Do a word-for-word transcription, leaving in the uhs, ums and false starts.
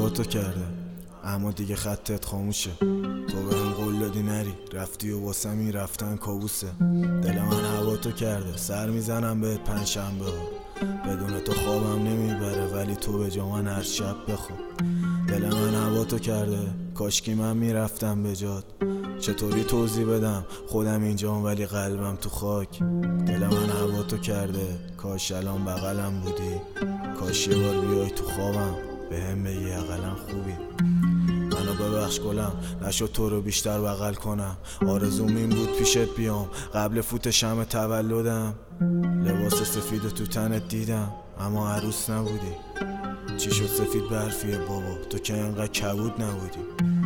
هوا تو کرده، اما دیگه خطت خاموشه. تو به هم قول دادی نری، رفتی و واسه می رفتن کابوسه. دل من هوا تو کرده، سر میزنم بهت پنجشنبه ها. بدون تو خوابم نمیبره، ولی تو به جا من هر شب بخواب. دل من هوا تو کرده، کاشکی من میرفتم به جات. چطوری توضیح بدم خودم اینجام ولی قلبم تو خاک. دل من هوا تو کرده، کاش الان بغلم بودی. کاش یه بار بیای تو خوابم به هم بگی اقلا خوبی. منو ببخش گلم، نشد تو رو بیشتر بغل کنم. آرزوم این بود پیشت بیام قبل فوت شمع تولدم. لباس سفید تو تنت دیدم اما عروس نبودی. چی شد سفید برفیه بابا، تو که انقدر کبود نبودی.